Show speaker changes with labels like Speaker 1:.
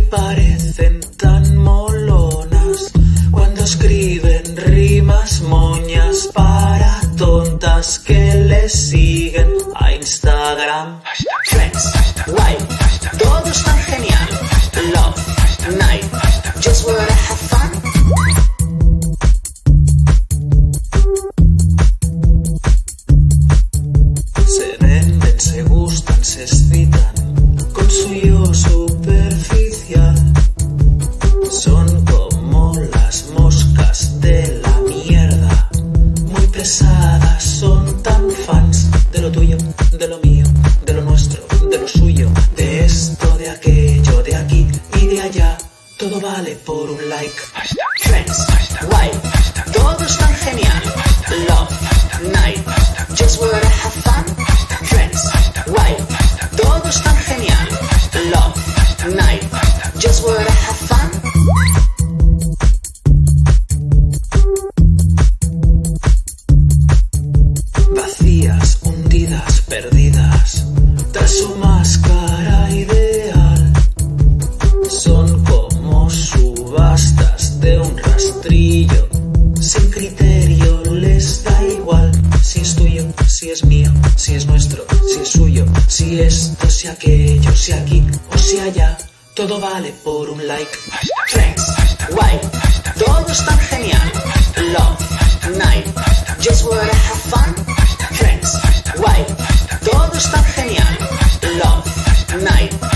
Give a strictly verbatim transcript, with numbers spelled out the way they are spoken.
Speaker 1: parecen tan molonas cuando escriben rimas moñas para tontas que les siguen a Instagram. Friends, why, todo es tan genial. Love, night, just wanna have fun. Se venden, se gustan, se excitan con su yo superficial. Son como las moscas de la mierda, muy pesadas, son tan fans de lo tuyo, de lo mío, de lo nuestro, de lo suyo, de esto, de aquello, de aquí y de allá. Todo vale por un like. Friends, why, todo es tan genial. Love, night, just wanna have fun. Friends, why, todo es tan genial. Love, night, just wanna have fun. Vacías, hundidas, perdidas, tras su máscara ideal. Son como subastas de un rastrillo, sin criterio, les da igual si es tuyo, si es mío, si es nuestro, si es suyo, si esto, si aquello, si aquí o si allá. Todo vale por un like. Friends, why, todo es tan genial. Love, night, just wanna have fun. Friends, why, todo es tan genial. Love, night,